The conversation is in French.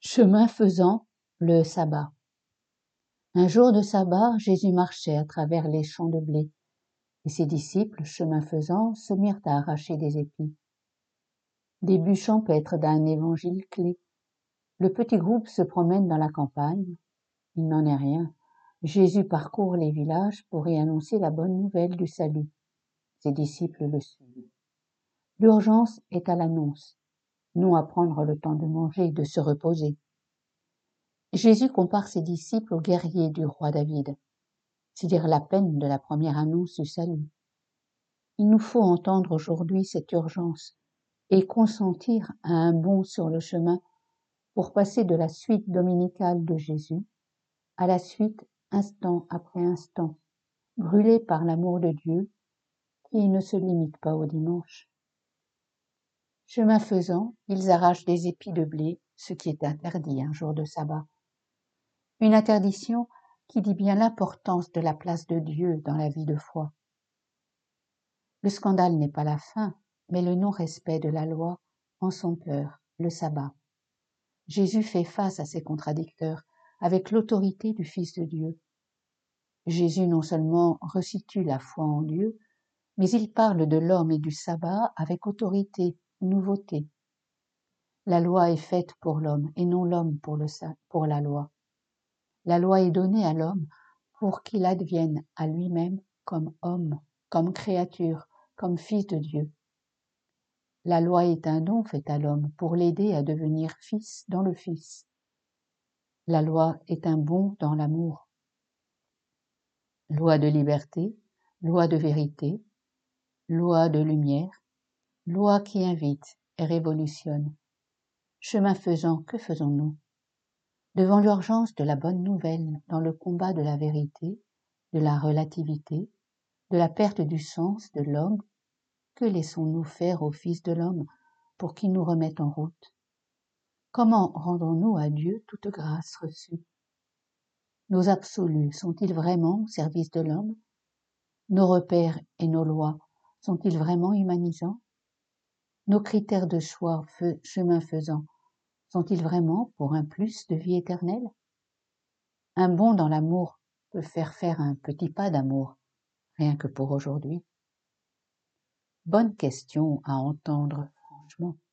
Chemin faisant, le sabbat. Un jour de sabbat, Jésus marchait à travers les champs de blé, et ses disciples, chemin faisant, se mirent à arracher des épis. Début champêtre d'un évangile clé. Le petit groupe se promène dans la campagne. Il n'en est rien. Jésus parcourt les villages pour y annoncer la bonne nouvelle du salut. Ses disciples le suivent. L'urgence est à l'annonce, non à prendre le temps de manger, de se reposer. Jésus compare ses disciples aux guerriers du roi David. C'est dire la peine de la première annonce du salut. Il nous faut entendre aujourd'hui cette urgence et consentir à un bond sur le chemin pour passer de la suite dominicale de Jésus à la suite instant après instant, brûlés par l'amour de Dieu qui ne se limite pas au dimanche. Chemin faisant, ils arrachent des épis de blé, ce qui est interdit un jour de sabbat. Une interdiction qui dit bien l'importance de la place de Dieu dans la vie de foi. Le scandale n'est pas la fin, mais le non-respect de la loi en son cœur, le sabbat. Jésus fait face à ces contradicteurs avec l'autorité du Fils de Dieu. Jésus non seulement resitue la foi en Dieu, mais il parle de l'homme et du sabbat avec autorité, nouveauté. La loi est faite pour l'homme et non l'homme pour la loi. La loi est donnée à l'homme pour qu'il advienne à lui-même comme homme, comme créature, comme fils de Dieu. La loi est un don fait à l'homme pour l'aider à devenir fils dans le Fils. La loi est un bond dans l'amour. Loi de liberté, loi de vérité, loi de lumière, loi qui invite et révolutionne. Chemin faisant, que faisons-nous? Devant l'urgence de la bonne nouvelle, dans le combat de la vérité, de la relativité, de la perte du sens de l'homme, que laissons-nous faire au Fils de l'homme pour qu'il nous remette en route? Comment rendons-nous à Dieu toute grâce reçue? Nos absolus sont-ils vraiment au service de l'homme? Nos repères et nos lois sont-ils vraiment humanisants? Nos critères de choix, chemin faisant, sont-ils vraiment pour un plus de vie éternelle? Un bond dans l'amour peut faire un petit pas d'amour, rien que pour aujourd'hui. Bonne question à entendre franchement.